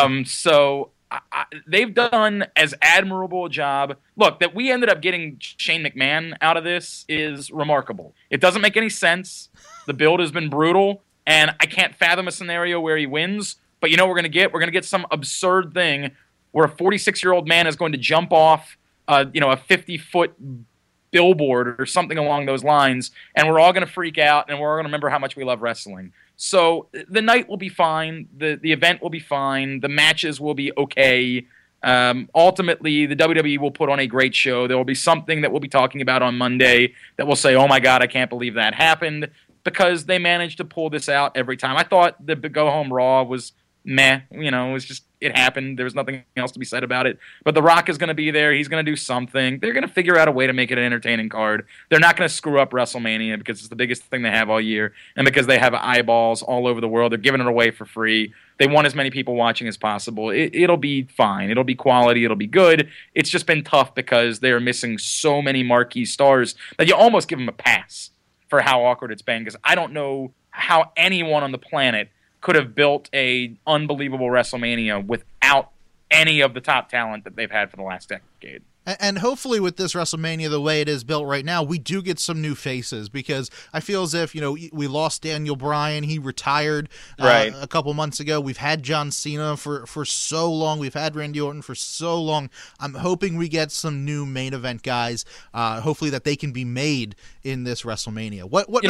So they've done as admirable a job. Look, that we ended up getting Shane McMahon out of this is remarkable. It doesn't make any sense. The build has been brutal, and I can't fathom a scenario where he wins. But you know what we're going to get? We're going to get some absurd thing where a 46-year-old man is going to jump off a 50-foot billboard or something along those lines, and we're all going to freak out, and we're all going to remember how much we love wrestling. So the night will be fine. The event will be fine. The matches will be okay. Ultimately, the WWE will put on a great show. There will be something that we'll be talking about on Monday that will say, oh my God, I can't believe that happened, because they managed to pull this out every time. I thought the Go Home Raw was meh. It was just, it happened. There was nothing else to be said about it. But The Rock is going to be there. He's going to do something. They're going to figure out a way to make it an entertaining card. They're not going to screw up WrestleMania because it's the biggest thing they have all year, and because they have eyeballs all over the world. They're giving it away for free. They want as many people watching as possible. It'll be fine. It'll be quality. It'll be good. It's just been tough because they are missing so many marquee stars that you almost give them a pass for how awkward it's been, because I don't know how anyone on the planet could have built a unbelievable WrestleMania without any of the top talent that they've had for the last decade. And hopefully with this WrestleMania, the way it is built right now, we do get some new faces, because I feel as if, we lost Daniel Bryan. He retired a couple months ago. We've had John Cena for so long. We've had Randy Orton for so long. I'm hoping we get some new main event guys, hopefully that they can be made in this WrestleMania.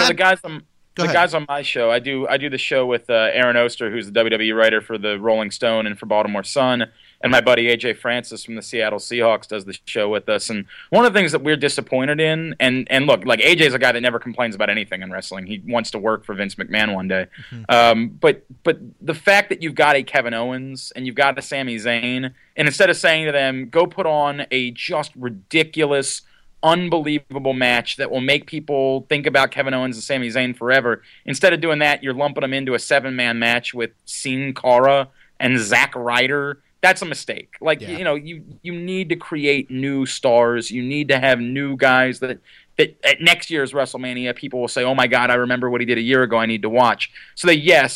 The guys on my show, I do the show with Aaron Oster, who's the WWE writer for the Rolling Stone and for Baltimore Sun, and my buddy AJ Francis from the Seattle Seahawks does the show with us. And one of the things that we're disappointed in, and look, like AJ's a guy that never complains about anything in wrestling. He wants to work for Vince McMahon one day. But the fact that you've got a Kevin Owens and you've got a Sami Zayn, and instead of saying to them, go put on a just ridiculous, unbelievable match that will make people think about Kevin Owens and Sami Zayn forever, instead of doing that, you're lumping them into a 7-man match with Sin Cara and Zack Ryder. That's a mistake. You need to create new stars. You need to have new guys that at next year's WrestleMania, people will say, oh my God, I remember what he did a year ago. I need to watch. So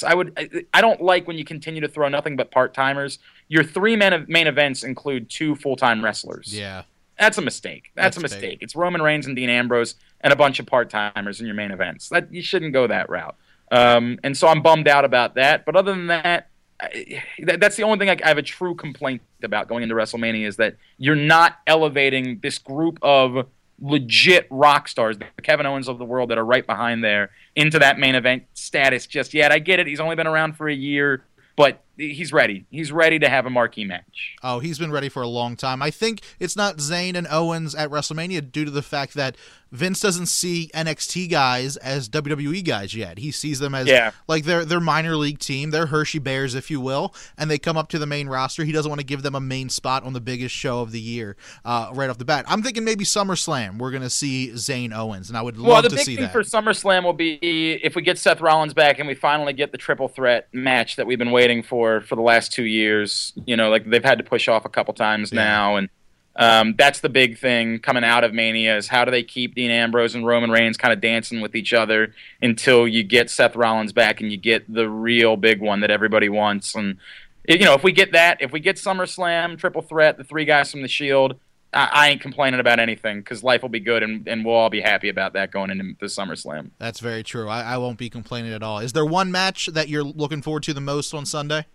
I don't like when you continue to throw nothing but part-timers. Your 3 main events include 2 full-time wrestlers. Yeah. That's a mistake. That's a mistake. It's Roman Reigns and Dean Ambrose and a bunch of part-timers in your main events. You shouldn't go that route. And so I'm bummed out about that. But other than that, that's the only thing I have a true complaint about going into WrestleMania, is that you're not elevating this group of legit rock stars, the Kevin Owens of the world that are right behind there, into that main event status just yet. I get it. He's only been around for a year, but he's ready. He's ready to have a marquee match. Oh, he's been ready for a long time. I think it's not Zayn and Owens at WrestleMania due to the fact that Vince doesn't see NXT guys as WWE guys yet. He sees them as like their minor league team, their Hershey Bears, if you will, and they come up to the main roster. He doesn't want to give them a main spot on the biggest show of the year right off the bat. I'm thinking maybe SummerSlam we're going to see Zayn Owens, and I would love to see that. Well, the big thing for SummerSlam will be if we get Seth Rollins back and we finally get the triple threat match that we've been waiting for the last 2 years. Like they've had to push off a couple times now, and that's the big thing coming out of Mania, is how do they keep Dean Ambrose and Roman Reigns kind of dancing with each other until you get Seth Rollins back and you get the real big one that everybody wants. And if we get that, if we get SummerSlam, triple threat, the 3 guys from the Shield, I ain't complaining about anything, because life will be good, and we'll all be happy about that going into the SummerSlam. That's very true. I won't be complaining at all. Is there one match that you're looking forward to the most on Sunday?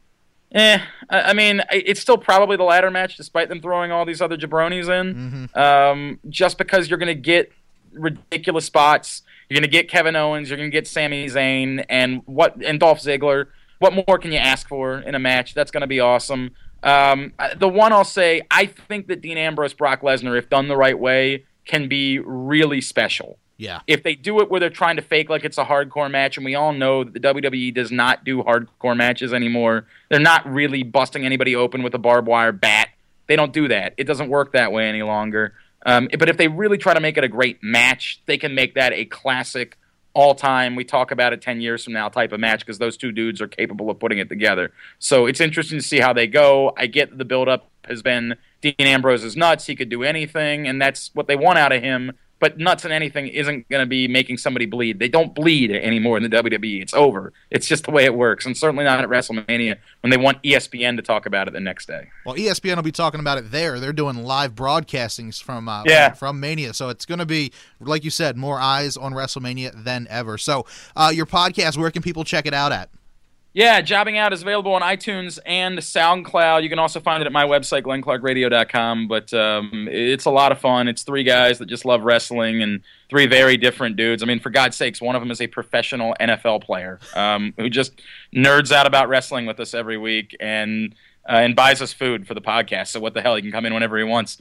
I mean, it's still probably the ladder match, despite them throwing all these other jabronis in. Just because you're going to get ridiculous spots, you're going to get Kevin Owens, you're going to get Sami Zayn, and Dolph Ziggler. What more can you ask for in a match? That's going to be awesome. The one I'll say, I think that Dean Ambrose, Brock Lesnar, if done the right way, can be really special. Yeah. If they do it where they're trying to fake like it's a hardcore match, and we all know that the WWE does not do hardcore matches anymore, they're not really busting anybody open with a barbed wire bat. They don't do that. It doesn't work that way any longer. But if they really try to make it a great match, they can make that a classic, all-time, we talk about it 10 years from now type of match, because those two dudes are capable of putting it together. So it's interesting to see how they go. I get that the build-up has been Dean Ambrose is nuts. He could do anything, and that's what they want out of him. But nuts and anything isn't going to be making somebody bleed. They don't bleed anymore in the WWE. It's over. It's just the way it works, and certainly not at WrestleMania when they want ESPN to talk about it the next day. Well, ESPN will be talking about it there. They're doing live broadcastings from Mania, so it's going to be, like you said, more eyes on WrestleMania than ever. So your podcast, where can people check it out at? Yeah, Jobbing Out is available on iTunes and SoundCloud. You can also find it at my website, glennclarkradio.com. But it's a lot of fun. It's three guys that just love wrestling, and three very different dudes. I mean, for God's sakes, one of them is a professional NFL player who just nerds out about wrestling with us every week and buys us food for the podcast. So what the hell, he can come in whenever he wants.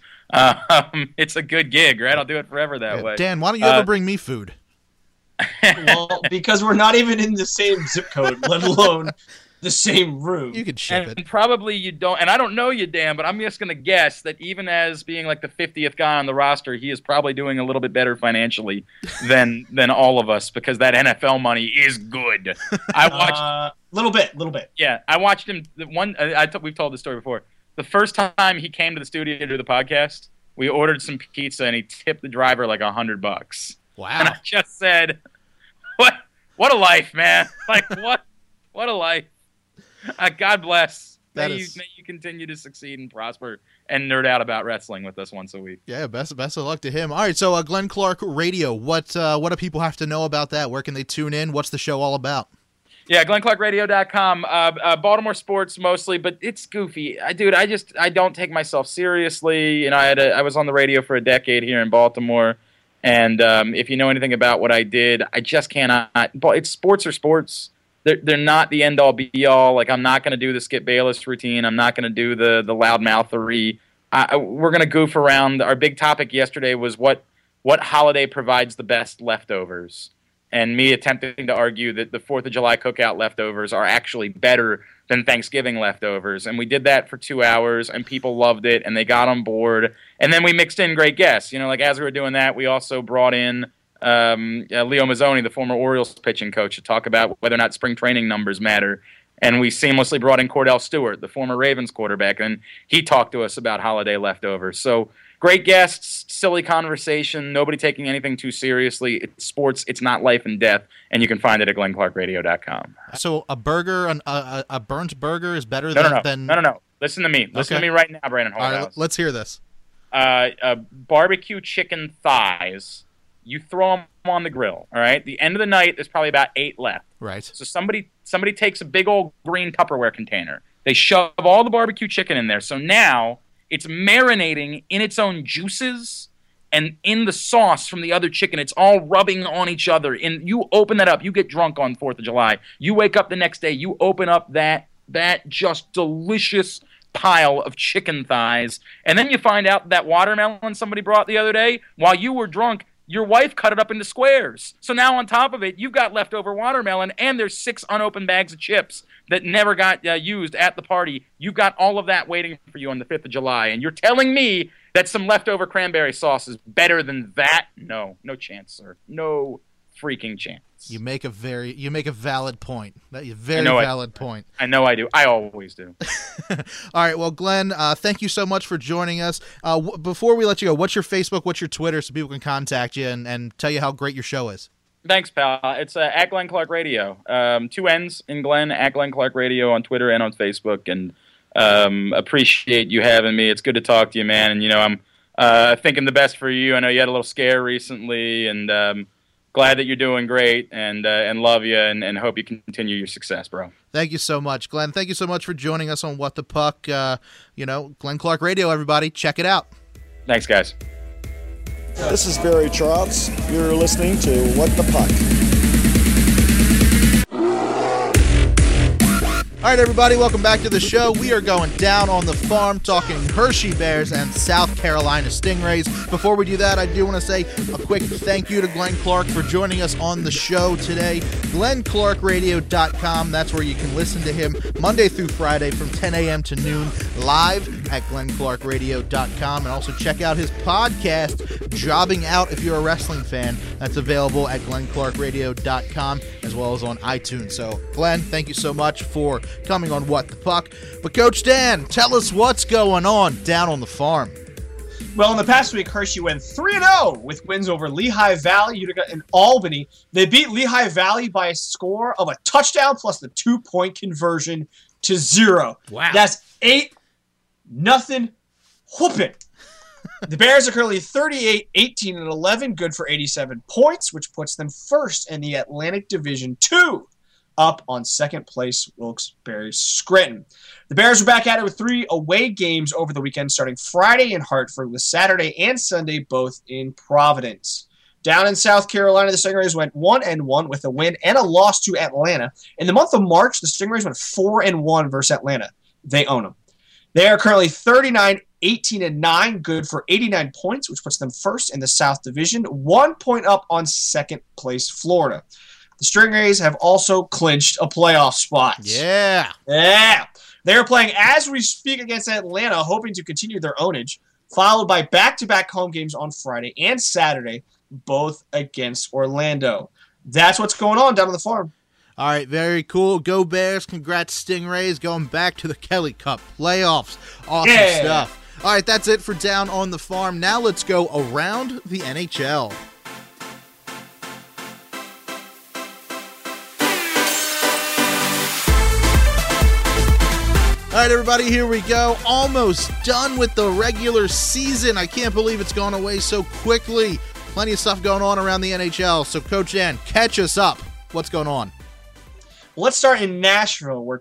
It's a good gig, right? I'll do it forever that way. Dan, why don't you ever bring me food? Well, because we're not even in the same zip code, let alone the same room. You could ship and it. probably you don't. And I don't know you, Dan, but I'm just going to guess that even as being like the 50th guy on the roster, he is probably doing a little bit better financially than all of us, because that NFL money is good. I watched little bit. Yeah, I watched him. We've told this story before. The first time he came to the studio to do the podcast, we ordered some pizza, and he tipped the driver like $100. Wow. And I just said, what a life, man. Like, what a life. God bless. May you continue to succeed and prosper and nerd out about wrestling with us once a week. Yeah, best of luck to him. All right, so Glenn Clark Radio, what do people have to know about that? Where can they tune in? What's the show all about? Yeah, glennclarkradio.com. Baltimore sports mostly, but it's goofy. I don't take myself seriously. You know, I was on the radio for a decade here in Baltimore. And if you know anything about what I did, I just cannot. It's sports or sports. They're not the end all be all. Like, I'm not going to do the Skip Bayless routine. I'm not going to do the loudmouthery. We're going to goof around. Our big topic yesterday was what holiday provides the best leftovers, and me attempting to argue that the 4th of July cookout leftovers are actually better than Thanksgiving leftovers. And we did that for 2 hours, and people loved it, and they got on board. And then we mixed in great guests. You know, like as we were doing that, we also brought in Leo Mazzoni, the former Orioles pitching coach, to talk about whether or not spring training numbers matter. And we seamlessly brought in Cordell Stewart, the former Ravens quarterback, and he talked to us about holiday leftovers. So great guests, silly conversation, nobody taking anything too seriously. It's sports, it's not life and death, and you can find it at glennclarkradio.com. So a burger, a burnt burger is better than... No. Listen to me. Listen to me right now, Brandon Holthouse. All right, let's hear this. Barbecue chicken thighs, you throw them on the grill, all right? The end of the night, there's probably about 8 left. Right. So somebody takes a big old green Tupperware container. They shove all the barbecue chicken in there. So now it's marinating in its own juices and in the sauce from the other chicken. It's all rubbing on each other. And you open that up. You get drunk on 4th of July. You wake up the next day. You open up that just delicious pile of chicken thighs. And then you find out that watermelon somebody brought the other day, while you were drunk, your wife cut it up into squares. So now on top of it, you've got leftover watermelon, and there's 6 unopened bags of chips that never got used at the party. You've got all of that waiting for you on the 5th of July. And you're telling me that some leftover cranberry sauce is better than that? No chance, sir. No freaking chance. You make a valid point. Valid point. I know I do. I always do. All right. Well, Glenn, thank you so much for joining us. Before we let you go, what's your Facebook? What's your Twitter, so people can contact you and tell you how great your show is? Thanks, pal. It's at Glenn Clark Radio. 2 N's in Glenn, at Glenn Clark Radio on Twitter and on Facebook. And appreciate you having me. It's good to talk to you, man. And, I'm thinking the best for you. I know you had a little scare recently, and glad that you're doing great, and love you, and hope you continue your success, bro. Thank you so much, Glenn. Thank you so much for joining us on What the Puck. Glenn Clark Radio, everybody. Check it out. Thanks, guys. This is Barry Trotz. You're listening to What the Puck. All right, everybody, welcome back to the show. We are going down on the farm talking Hershey Bears and South Carolina Stingrays. Before we do that, I do want to say a quick thank you to Glenn Clark for joining us on the show today. GlennClarkRadio.com. That's where you can listen to him Monday through Friday from 10 a.m. to noon live at GlennClarkRadio.com. And also check out his podcast, Jobbing Out, if you're a wrestling fan. That's available at GlennClarkRadio.com as well as on iTunes. So, Glenn, thank you so much for coming on What the Puck. But Coach Dan, tell us what's going on down on the farm. Well, in the past week, Hershey went 3-0 with wins over Lehigh Valley, Utica, and Albany. They beat Lehigh Valley by a score of a touchdown plus the 2-point conversion to 0. Wow. That's 8-0 whooping. The Bears are currently 38, 18, and 11, good for 87 points, which puts them first in the Atlantic Division 2. Up on second place, Wilkes-Barre Scranton. The Bears are back at it with 3 away games over the weekend, starting Friday in Hartford with Saturday and Sunday both in Providence. Down in South Carolina, the Stingrays went 1-1 with a win and a loss to Atlanta. In the month of March, the Stingrays went 4-1 versus Atlanta. They own them. They are currently 39, 18, and 9, good for 89 points, which puts them first in the South Division, 1 point up on second place Florida. The Stingrays have also clinched a playoff spot. Yeah. They are playing as we speak against Atlanta, hoping to continue their ownage, followed by back-to-back home games on Friday and Saturday, both against Orlando. That's what's going on down on the farm. All right, very cool. Go Bears. Congrats, Stingrays. Going back to the Kelly Cup playoffs. Awesome stuff. All right, that's it for Down on the Farm. Now let's go around the NHL. All right, everybody, here we go. Almost done with the regular season. I can't believe it's gone away so quickly. Plenty of stuff going on around the NHL. So, Coach Dan, catch us up. What's going on? Let's start in Nashville, where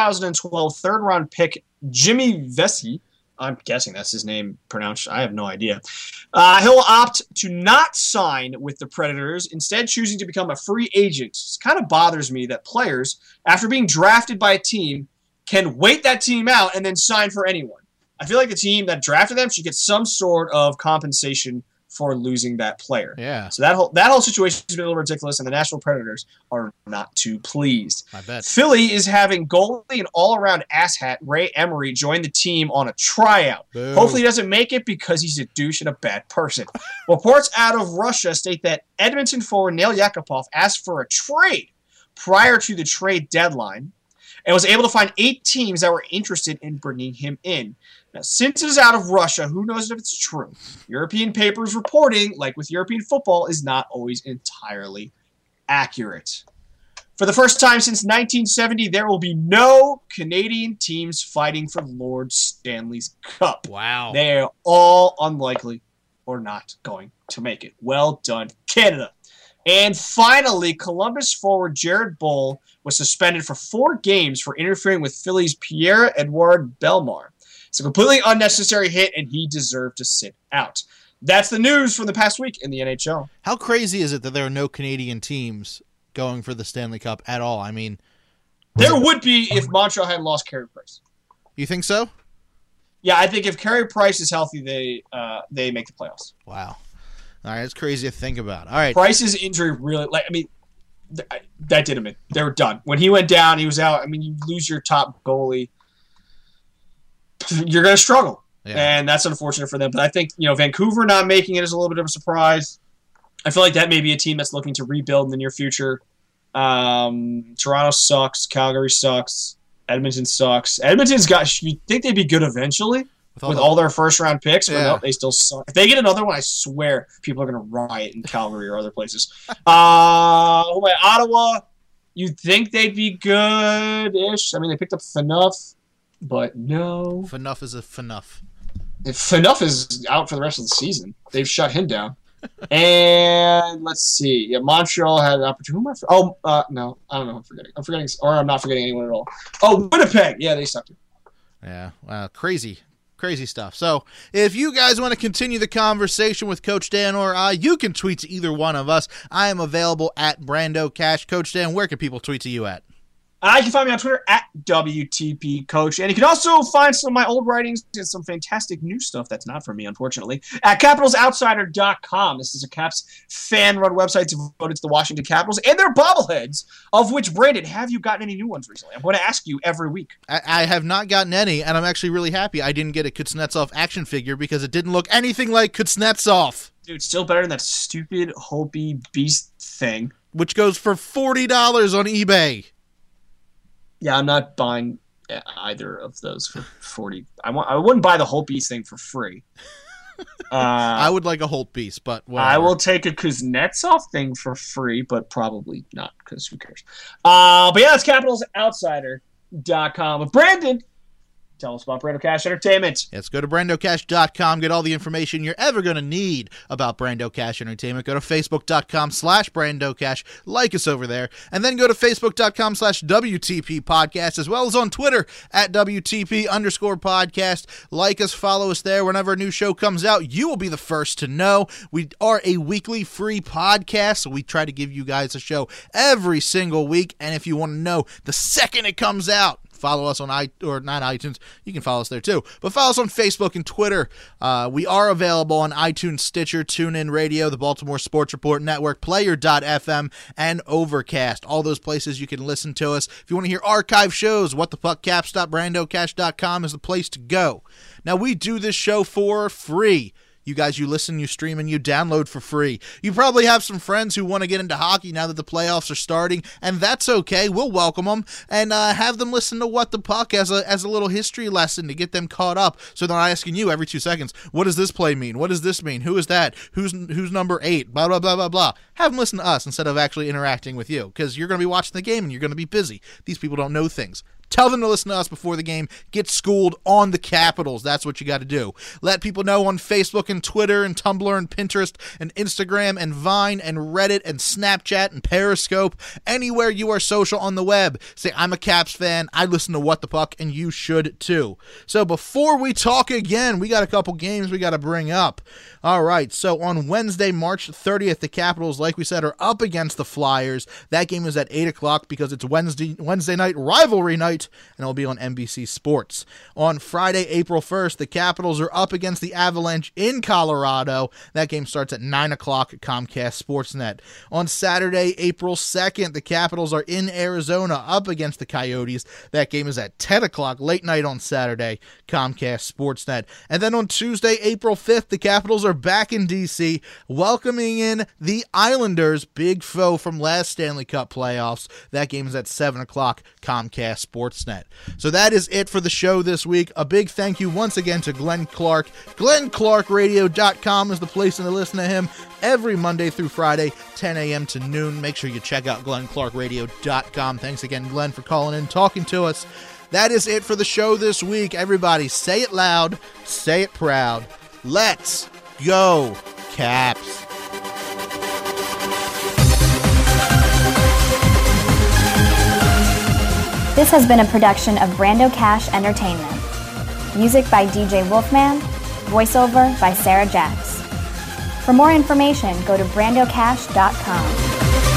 2012 third-round pick Jimmy Vesey, I'm guessing that's his name pronounced, I have no idea, he'll opt to not sign with the Predators, instead choosing to become a free agent. It kind of bothers me that players, after being drafted by a team, can wait that team out and then sign for anyone. I feel like the team that drafted them should get some sort of compensation for losing that player. Yeah. So that whole situation has been a little ridiculous, and the Nashville Predators are not too pleased. I bet. Philly is having goalie and all-around asshat Ray Emery join the team on a tryout. Boom. Hopefully he doesn't make it because he's a douche and a bad person. Reports out of Russia state that Edmonton forward Nail Yakupov asked for a trade prior to the trade deadline, and was able to find 8 teams that were interested in bringing him in. Now, since it is out of Russia, who knows if it's true? European papers reporting, like with European football, is not always entirely accurate. For the first time since 1970, there will be no Canadian teams fighting for Lord Stanley's Cup. Wow. They are all unlikely or not going to make it. Well done, Canada. And finally, Columbus forward Jared Bull was suspended for 4 games for interfering with Philly's Pierre-Edouard Bellemare. It's a completely unnecessary hit, and he deserved to sit out. That's the news from the past week in the NHL. How crazy is it that there are no Canadian teams going for the Stanley Cup at all? I mean, there would be if Montreal had lost Carey Price. You think so? Yeah, I think if Carey Price is healthy, they make the playoffs. Wow. All right, that's crazy to think about. All right. Price's injury really, that did him in. They were done. When he went down, he was out. I mean, you lose your top goalie, you're going to struggle. Yeah. And that's unfortunate for them. But I think, Vancouver not making it is a little bit of a surprise. I feel like that may be a team that's looking to rebuild in the near future. Toronto sucks. Calgary sucks. Edmonton sucks. Edmonton's got, you'd think they'd be good eventually with all their first-round picks, but no, they still suck. If they get another one, I swear people are going to riot in Calgary or other places. Ottawa, you'd think they'd be good-ish. I mean, they picked up Phaneuf, but no. Phaneuf is a Phaneuf. Phaneuf is out for the rest of the season. They've shut him down. And let's see. Yeah, Montreal had an opportunity. No, I don't know. I'm forgetting, or I'm not forgetting anyone at all. Oh, Winnipeg. Yeah, they sucked it. Yeah, crazy stuff. So if you guys want to continue the conversation with Coach Dan or I, you can tweet to either one of us. I am available at Brando Cash. Coach Dan, where can people tweet to you at? You can find me on Twitter at WTP Coach. And you can also find some of my old writings and some fantastic new stuff that's not for me, unfortunately, at CapitalsOutsider.com. This is a Caps fan-run website devoted to the Washington Capitals and their bobbleheads, of which, Brandon, have you gotten any new ones recently? I'm going to ask you every week. I have not gotten any, and I'm actually really happy I didn't get a Kuznetsov action figure because it didn't look anything like Kuznetsov. Dude, still better than that stupid Holtby Beast thing. Which goes for $40 on eBay. Yeah, I'm not buying either of those for 40. I wouldn't buy the Holt Beast thing for free. I would like a Holt Beast, but whatever. I will take a Kuznetsov thing for free, but probably not because who cares? But yeah, that's CapitalsOutsider.com. But Brandon, tell us about Brando Cash Entertainment. Yes, go to BrandoCash.com. Get all the information you're ever going to need about Brando Cash Entertainment. Go to Facebook.com/BrandoCash. Like us over there. And then go to Facebook.com/WTP Podcast, as well as on Twitter at WTP_podcast. Like us, follow us there. Whenever a new show comes out, you will be the first to know. We are a weekly free podcast, so we try to give you guys a show every single week. And if you want to know the second it comes out, follow us on iTunes. You can follow us there too. But follow us on Facebook and Twitter. We are available on iTunes, Stitcher, TuneIn Radio, the Baltimore Sports Report Network, Player.fm, and Overcast. All those places you can listen to us. If you want to hear archive shows, whatthepuckcaps.brandocash.com is the place to go. Now, we do this show for free. You guys, you listen, you stream, and you download for free. You probably have some friends who want to get into hockey now that the playoffs are starting, and that's okay. We'll welcome them and have them listen to What the Puck as a little history lesson to get them caught up. So they're not asking you every 2 seconds, what does this play mean? What does this mean? Who is that? Who's number 8? Blah, blah, blah, blah, blah. Have them listen to us instead of actually interacting with you, because you're going to be watching the game and you're going to be busy. These people don't know things. Tell them to listen to us before the game. Get schooled on the Capitals. That's what you got to do. Let people know on Facebook and Twitter and Tumblr and Pinterest and Instagram and Vine and Reddit and Snapchat and Periscope. Anywhere you are social on the web. Say, I'm a Caps fan. I listen to What the Puck, and you should too. So before we talk again, we got a couple games we got to bring up. All right, so on Wednesday, March 30th, the Capitals, like we said, are up against the Flyers. That game is at 8 o'clock because it's Wednesday night rivalry night, and it'll be on NBC Sports. On Friday, April 1st, the Capitals are up against the Avalanche in Colorado. That game starts at 9 o'clock at Comcast Sportsnet. On Saturday, April 2nd, the Capitals are in Arizona up against the Coyotes. That game is at 10 o'clock, late night on Saturday, Comcast Sportsnet. And then on Tuesday, April 5th, the Capitals are back in D.C., welcoming in the Islanders, big foe from last Stanley Cup playoffs. That game is at 7 o'clock, Comcast Sportsnet. So that is it for the show this week. A big thank you once again to Glenn Clark. GlennClarkRadio.com is the place to listen to him every Monday through Friday, 10 a.m. to noon. Make sure you check out GlennClarkRadio.com. Thanks again, Glenn, for calling in, talking to us. That is it for the show this week. Everybody, say it loud, say it proud. Let's go, Caps. This has been a production of Brando Cash Entertainment. Music by DJ Wolfman, voiceover by Sarah Jacks. For more information, go to brandocash.com.